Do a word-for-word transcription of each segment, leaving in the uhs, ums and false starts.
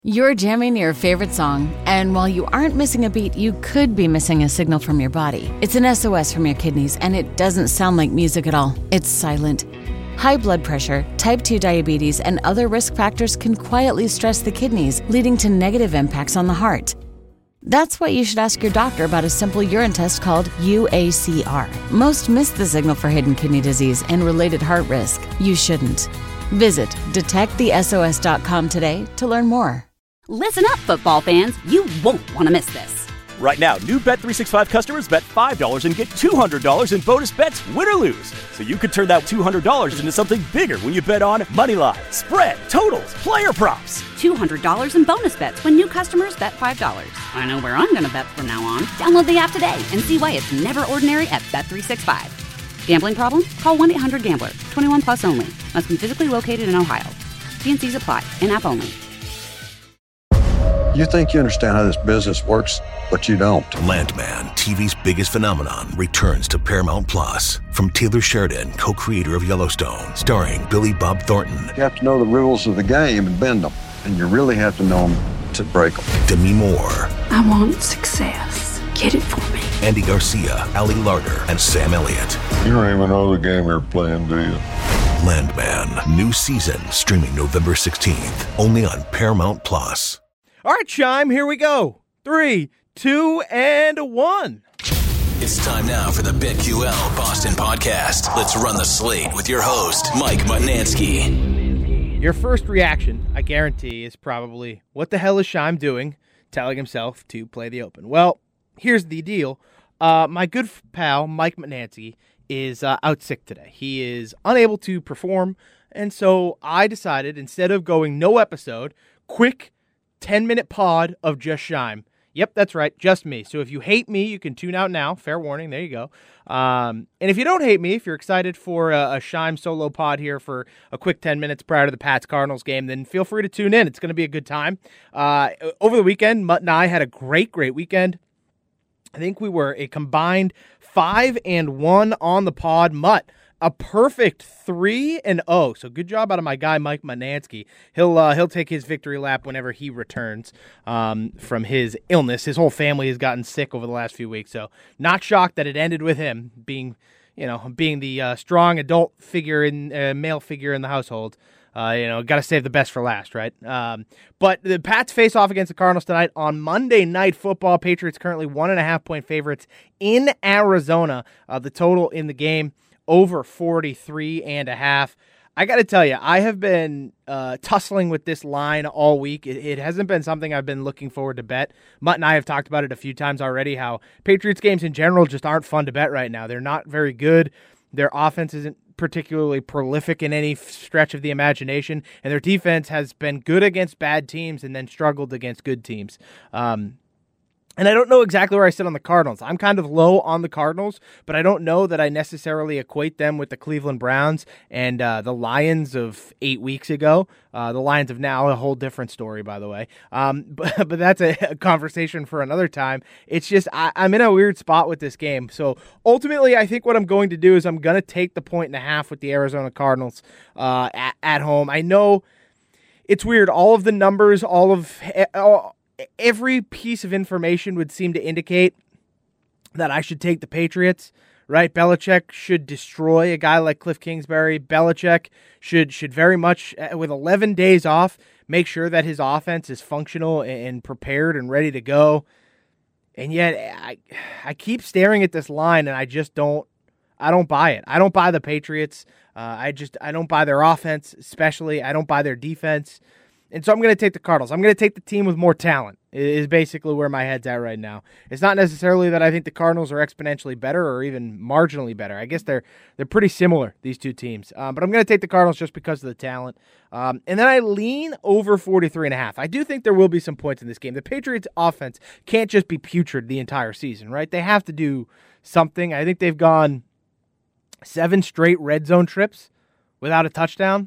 You're jamming your favorite song, and while you aren't missing a beat, you could be missing a signal from your body. It's an S O S from your kidneys, and it doesn't sound like music at all. It's silent. High blood pressure, type two diabetes, and other risk factors can quietly stress the kidneys, leading to negative impacts on the heart. That's why you should ask your doctor about a simple urine test called U A C R. Most miss the signal for hidden kidney disease and related heart risk. You shouldn't. Visit detect the S O S dot com today to learn more. Listen up, football fans. You won't want to miss this. Right now, new Bet three sixty-five customers bet five dollars and get two hundred dollars in bonus bets, win or lose. So you could turn that two hundred dollars into something bigger when you bet on money line, spread, totals, player props. two hundred dollars in bonus bets when new customers bet five dollars. I know where I'm going to bet from now on. Download the app today and see why it's never ordinary at Bet three sixty-five. Gambling problem? Call one eight hundred gambler. twenty-one plus only. Must be physically located in Ohio. T and C's apply. In-app only. You think you understand how this business works, but you don't. Landman, T V's biggest phenomenon, returns to Paramount Plus. From Taylor Sheridan, co-creator of Yellowstone, starring Billy Bob Thornton. You have to know the rules of the game and bend them, and you really have to know them to break them. Demi Moore. I want success. Get it for me. Andy Garcia, Ali Larter, and Sam Elliott. You don't even know the game you're playing, do you? Landman, new season, streaming November sixteenth, only on Paramount Plus. All right, Chime, here we go. Three, two, and one. It's time now for the BetQL Boston Podcast. Let's run the slate with your host, Mike Mutnansky. Your first reaction, I guarantee, is probably, what the hell is Chime doing telling himself to play the Open? Well, here's the deal. Uh, my good pal, Mike Mutnansky, is uh, out sick today. He is unable to perform, and so I decided, instead of going no episode, quick ten-minute pod of just Chime. Yep, that's right, just me. So if you hate me, you can tune out now. Fair warning, there you go. Um, and if you don't hate me, if you're excited for a, a Chime solo pod here for a quick ten minutes prior to the Pats-Cardinals game, then feel free to tune in. It's going to be a good time. Uh, over the weekend, Mutt and I had a great, great weekend. I think we were a combined five and one on the pod. Mutt, a perfect three and oh. So good job out of my guy Mike Mutnansky. He'll uh, he'll take his victory lap whenever he returns um, from his illness. His whole family has gotten sick over the last few weeks, so not shocked that it ended with him being, you know, being the uh, strong adult figure in uh, male figure in the household. Uh, you know, got to save the best for last, right? Um, but the Pats face off against the Cardinals tonight on Monday Night Football. Patriots currently one and a half point favorites in Arizona. Uh, the total in the game, over forty-three and a half. I got to tell you, I have been uh, tussling with this line all week. It, it hasn't been something I've been looking forward to bet. Mutt and I have talked about it a few times already, how Patriots games in general just aren't fun to bet right now. They're not very good. Their offense isn't particularly prolific in any stretch of the imagination, and their defense has been good against bad teams and then struggled against good teams. Um, And I don't know exactly where I sit on the Cardinals. I'm kind of low on the Cardinals, but I don't know that I necessarily equate them with the Cleveland Browns and uh, the Lions of eight weeks ago. Uh, the Lions of now, a whole different story, by the way. Um, but, but that's a, a conversation for another time. It's just I, I'm in a weird spot with this game. So ultimately, I think what I'm going to do is I'm going to take the point and a half with the Arizona Cardinals uh, at, at home. I know it's weird. All of the numbers, all of all, every piece of information would seem to indicate that I should take the Patriots, right? Belichick should destroy a guy like Cliff Kingsbury. Belichick should should very much, with eleven days off, make sure that his offense is functional and prepared and ready to go. And yet, I I keep staring at this line, and I just don't I don't buy it. I don't buy the Patriots. Uh, I just I don't buy their offense, especially. I don't buy their defense. And so I'm going to take the Cardinals. I'm going to take the team with more talent is basically where my head's at right now. It's not necessarily that I think the Cardinals are exponentially better or even marginally better. I guess they're they're pretty similar, these two teams. Um, but I'm going to take the Cardinals just because of the talent. Um, and then I lean over forty-three and a half. I do think there will be some points in this game. The Patriots offense can't just be putrid the entire season, right? They have to do something. I think they've gone seven straight red zone trips without a touchdown.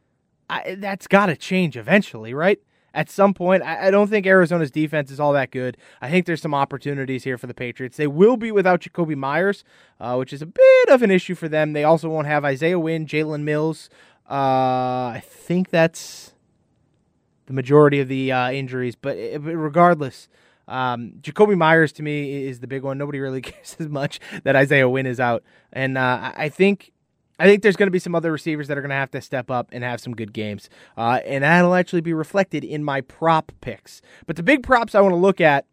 I, that's got to change eventually, right? At some point, I, I don't think Arizona's defense is all that good. I think there's some opportunities here for the Patriots. They will be without Jacoby Myers, uh, which is a bit of an issue for them. They also won't have Isaiah Wynn, Jalen Mills. Uh, I think that's the majority of the uh, injuries. But, but regardless, um, Jakobi Meyers to me is the big one. Nobody really cares as much that Isaiah Wynn is out. And uh, I think I think there's going to be some other receivers that are going to have to step up and have some good games. Uh, and that'll actually be reflected in my prop picks. But the big props I want to look at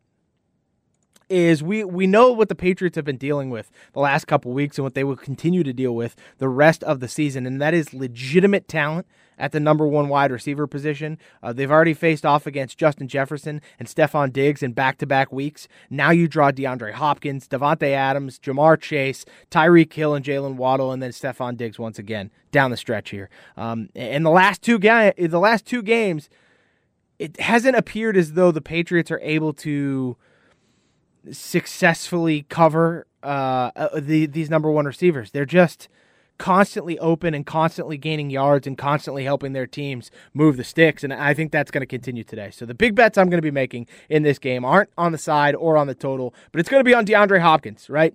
is we, we know what the Patriots have been dealing with the last couple weeks and what they will continue to deal with the rest of the season, and that is legitimate talent at the number one wide receiver position. Uh, they've already faced off against Justin Jefferson and Stephon Diggs in back-to-back weeks. Now you draw DeAndre Hopkins, Devontae Adams, Jamar Chase, Tyreek Hill, and Jalen Waddle, and then Stephon Diggs once again down the stretch here. Um, and the last two ga- the last two games, it hasn't appeared as though the Patriots are able to successfully cover uh, the, these number one receivers. They're just constantly open and constantly gaining yards and constantly helping their teams move the sticks, and I think that's going to continue today. So the big bets I'm going to be making in this game aren't on the side or on the total, but it's going to be on DeAndre Hopkins, right?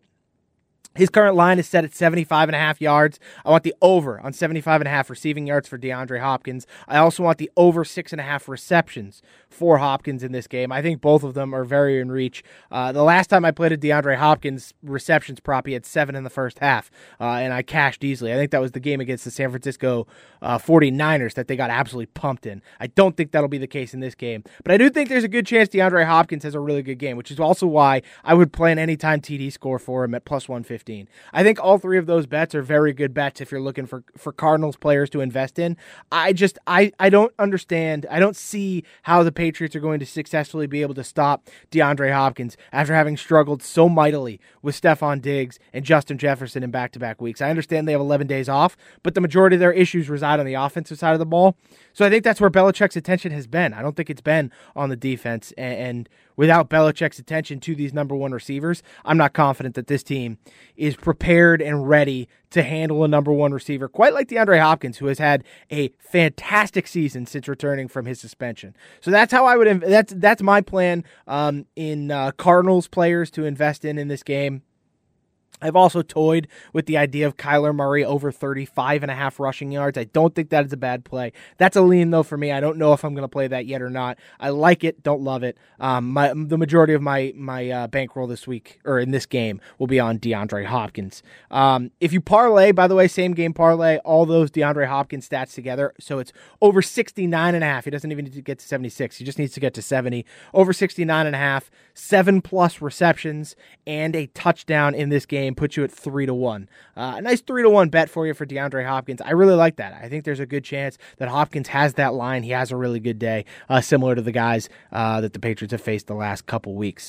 His current line is set at seventy-five and a half yards. I want the over on seventy-five and a half receiving yards for DeAndre Hopkins. I also want the over six and a half receptions for Hopkins in this game. I think both of them are very in reach. Uh, the last time I played a DeAndre Hopkins receptions prop, he had seven in the first half, uh, and I cashed easily. I think that was the game against the San Francisco uh, forty-niners that they got absolutely pumped in. I don't think that'll be the case in this game, but I do think there's a good chance DeAndre Hopkins has a really good game, which is also why I would play an anytime T D score for him at plus one fifty. I think all three of those bets are very good bets if you're looking for, for Cardinals players to invest in. I just, I, I don't understand. I don't see how the Patriots are going to successfully be able to stop DeAndre Hopkins after having struggled so mightily with Stephon Diggs and Justin Jefferson in back-to-back weeks. I understand they have eleven days off, but the majority of their issues reside on the offensive side of the ball. So I think that's where Belichick's attention has been. I don't think it's been on the defense. And, and without Belichick's attention to these number one receivers, I'm not confident that this team is prepared and ready to handle a number one receiver, quite like DeAndre Hopkins, who has had a fantastic season since returning from his suspension. So that's how I would, that's, that's my plan um, in uh, Cardinals players to invest in in this game. I've also toyed with the idea of Kyler Murray over thirty-five and a half rushing yards. I don't think that is a bad play. That's a lean, though, for me. I don't know if I'm going to play that yet or not. I like it, don't love it. Um, my, the majority of my my uh, bankroll this week, or in this game, will be on DeAndre Hopkins. Um, if you parlay, by the way, same game parlay, all those DeAndre Hopkins stats together, so it's over sixty-nine and a half. He doesn't even need to get to seventy-six. He just needs to get to seventy. Over sixty-nine and a half, seven plus receptions, and a touchdown in this game. Put you at three to one. Uh, a nice three to one bet for you for DeAndre Hopkins. I really like that. I think there's a good chance that Hopkins has that line. He has a really good day, uh, similar to the guys uh, that the Patriots have faced the last couple weeks.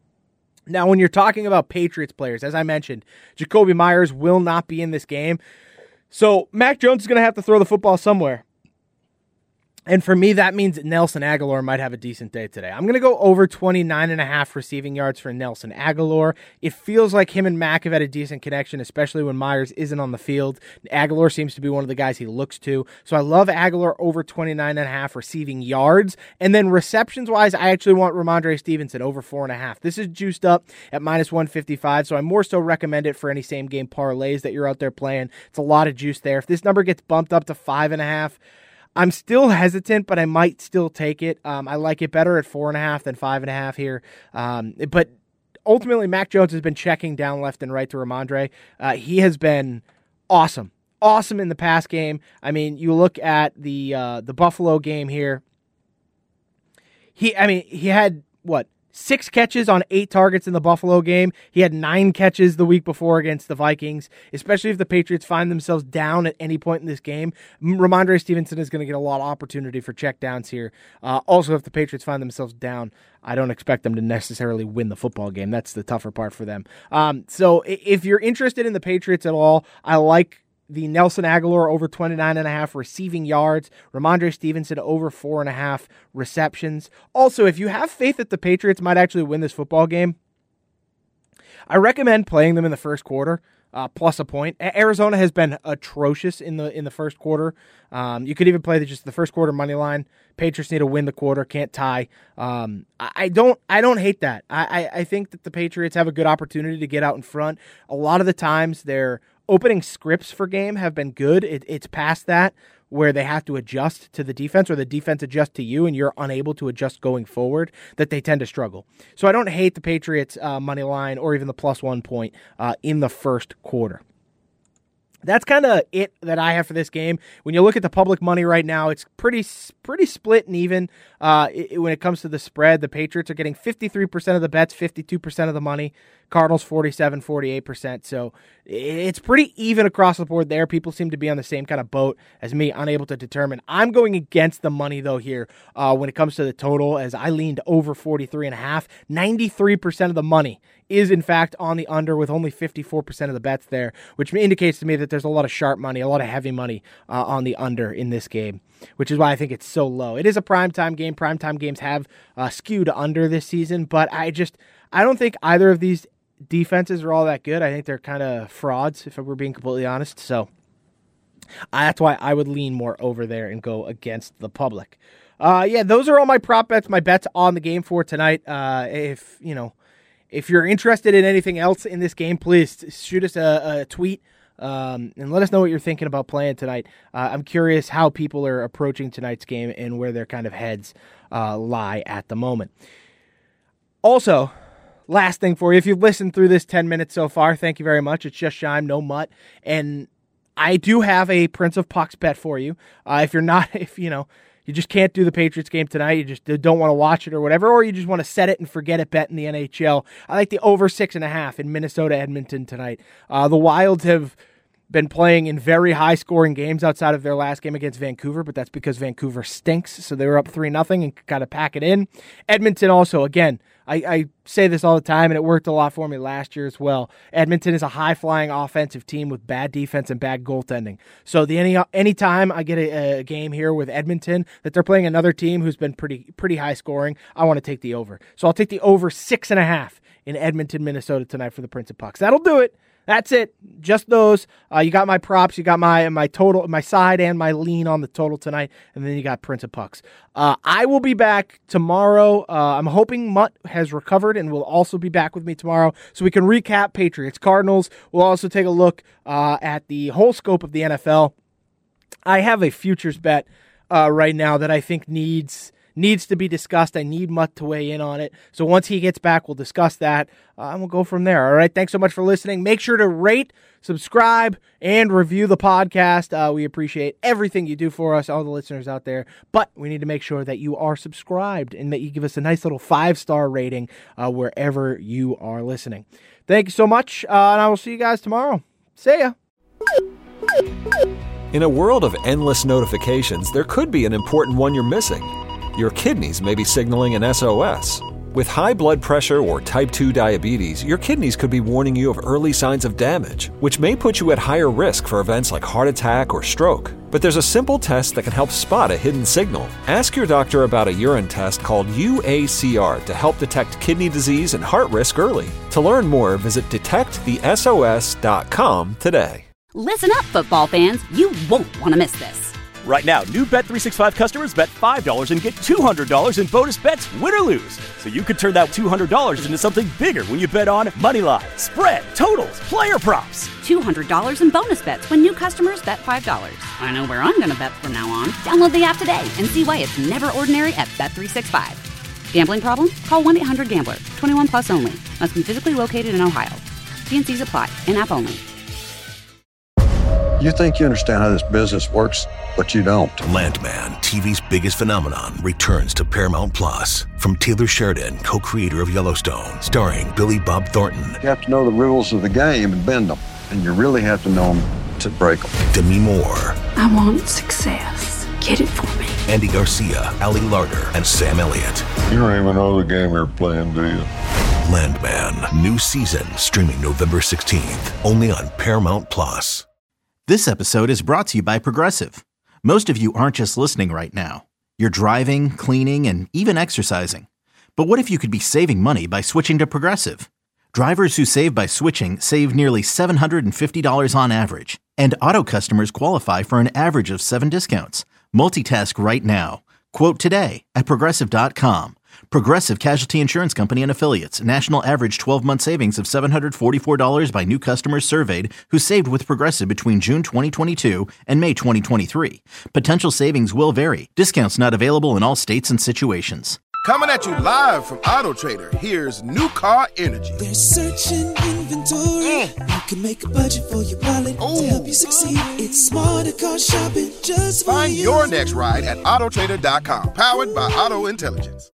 Now, when you're talking about Patriots players, as I mentioned, Jakobi Meyers will not be in this game. So Mac Jones is going to have to throw the football somewhere. And for me, that means that Nelson Agholor might have a decent day today. I'm going to go over twenty-nine and a half receiving yards for Nelson Agholor. It feels like him and Mac have had a decent connection, especially when Myers isn't on the field. Agholor seems to be one of the guys he looks to. So I love Agholor over twenty-nine and a half receiving yards. And then receptions-wise, I actually want Ramondre Stevenson over four and a half. This is juiced up at minus one fifty-five, so I more so recommend it for any same-game parlays that you're out there playing. It's a lot of juice there. If this number gets bumped up to five and a half, I'm still hesitant, but I might still take it. Um, I like it better at four and a half than five and a half here. Um, but ultimately, Mac Jones has been checking down left and right to Ramondre. Uh, he has been awesome, awesome in the pass game. I mean, you look at the uh, the Buffalo game here. He, I mean, he had what? Six catches on eight targets in the Buffalo game. He had nine catches the week before against the Vikings, especially if the Patriots find themselves down at any point in this game. Ramondre Stevenson is going to get a lot of opportunity for checkdowns here. Uh, also, if the Patriots find themselves down, I don't expect them to necessarily win the football game. That's the tougher part for them. Um, so if you're interested in the Patriots at all, I like the Nelson Agholor over twenty-nine and a half receiving yards, Ramondre Stevenson over four and a half receptions. Also, if you have faith that the Patriots might actually win this football game, I recommend playing them in the first quarter, uh, plus a point. Arizona has been atrocious in the in the first quarter. Um, you could even play the, just the first quarter money line. Patriots need to win the quarter, can't tie. Um, I, I don't I don't hate that. I, I, I think that the Patriots have a good opportunity to get out in front. A lot of the times they're opening scripts for game have been good. It, it's past that where they have to adjust to the defense or the defense adjusts to you and you're unable to adjust going forward, that they tend to struggle. So I don't hate the Patriots uh, money line or even the plus one point uh, in the first quarter. That's kind of it that I have for this game. When you look at the public money right now, it's pretty pretty split and even. Uh, it, when it comes to the spread, the Patriots are getting fifty-three percent of the bets, fifty-two percent of the money. Cardinals forty-seven, forty-eight percent. So it's pretty even across the board there. People seem to be on the same kind of boat as me, unable to determine. I'm going against the money, though, here uh, when it comes to the total, as I leaned over forty-three and a half. ninety-three percent of the money is, in fact, on the under with only fifty-four percent of the bets there, which indicates to me that there's a lot of sharp money, a lot of heavy money uh, on the under in this game, which is why I think it's so low. It is a primetime game. Primetime games have uh, skewed under this season, but I just, I don't think either of these defenses are all that good. I think they're kind of frauds, if we're being completely honest. So uh, that's why I would lean more over there and go against the public. Uh, yeah, those are all my prop bets, my bets on the game for tonight. Uh, if, you know, if you're interested in anything else in this game, please shoot us a, a tweet um, and let us know what you're thinking about playing tonight. Uh, I'm curious how people are approaching tonight's game and where their kind of heads uh, lie at the moment. Also, last thing for you, if you've listened through this ten minutes so far, thank you very much. It's just Shime, no Mutt. And I do have a Prince of Pucks bet for you. Uh, if you're not, if you know, you just can't do the Patriots game tonight, you just don't want to watch it or whatever, or you just want to set it and forget it bet in the N H L. I like the over six and a half in Minnesota Edmonton tonight. Uh, the Wilds have been playing in very high-scoring games outside of their last game against Vancouver, but that's because Vancouver stinks, so they were up three nothing and kind of pack it in. Edmonton also, again, I, I say this all the time, and it worked a lot for me last year as well. Edmonton is a high-flying offensive team with bad defense and bad goaltending. So the any anytime I get a, a game here with Edmonton that they're playing another team who's been pretty pretty high-scoring, I want to take the over. So I'll take the over six and a half in Edmonton, Minnesota tonight for the Prince of Pucks. That'll do it. That's it. Just those. Uh, you got my props. You got my my total, my side and my lean on the total tonight. And then you got Prince of Pucks. Uh, I will be back tomorrow. Uh, I'm hoping Mutt has recovered and will also be back with me tomorrow so we can recap Patriots Cardinals. We'll also take a look uh, at the whole scope of the N F L. I have a futures bet uh, right now that I think needs... needs to be discussed. I need Mutt to weigh in on it. So once he gets back, we'll discuss that, uh, and we'll go from there. All right, thanks so much for listening. Make sure to rate, subscribe, and review the podcast. Uh, we appreciate everything you do for us, all the listeners out there, but we need to make sure that you are subscribed and that you give us a nice little five-star rating uh, wherever you are listening. Thank you so much, uh, and I will see you guys tomorrow. See ya. In a world of endless notifications, there could be an important one you're missing. Your kidneys may be signaling an S O S. With high blood pressure or type two diabetes, your kidneys could be warning you of early signs of damage, which may put you at higher risk for events like heart attack or stroke. But there's a simple test that can help spot a hidden signal. Ask your doctor about a urine test called U A C R to help detect kidney disease and heart risk early. To learn more, visit detect the S O S dot com today. Listen up, football fans. You won't want to miss this. Right now, new Bet three sixty-five customers bet five dollars and get two hundred dollars in bonus bets, win or lose. So you could turn that two hundred dollars into something bigger when you bet on moneyline, spread, totals, player props. two hundred dollars in bonus bets when new customers bet five dollars. I know where I'm going to bet from now on. Download the app today and see why it's never ordinary at Bet three sixty-five. Gambling problem? Call one eight hundred gambler. twenty-one plus only. Must be physically located in Ohio. T and C's apply. In-app only. You think you understand how this business works, but you don't. Landman, T V's biggest phenomenon, returns to Paramount Plus. From Taylor Sheridan, co-creator of Yellowstone, starring Billy Bob Thornton. You have to know the rules of the game and bend them, and you really have to know them to break them. Demi Moore. I want success. Get it for me. Andy Garcia, Ali Larter, and Sam Elliott. You don't even know the game you're playing, do you? Landman, new season, streaming November sixteenth, only on Paramount Plus. This episode is brought to you by Progressive. Most of you aren't just listening right now. You're driving, cleaning, and even exercising. But what if you could be saving money by switching to Progressive? Drivers who save by switching save nearly seven hundred fifty dollars on average. And auto customers qualify for an average of seven discounts. Multitask right now. Quote today at Progressive dot com. Progressive Casualty Insurance Company and Affiliates. National average twelve-month savings of seven hundred forty-four dollars by new customers surveyed who saved with Progressive between June twenty twenty-two and May twenty twenty-three. Potential savings will vary. Discounts not available in all states and situations. Coming at you live from Auto Trader, here's New Car Energy. They're searching inventory. Mm. You can make a budget for your wallet Ooh. to help you succeed. It's smarter car shopping just for Find you. your next ride at auto trader dot com. Powered by Auto Intelligence.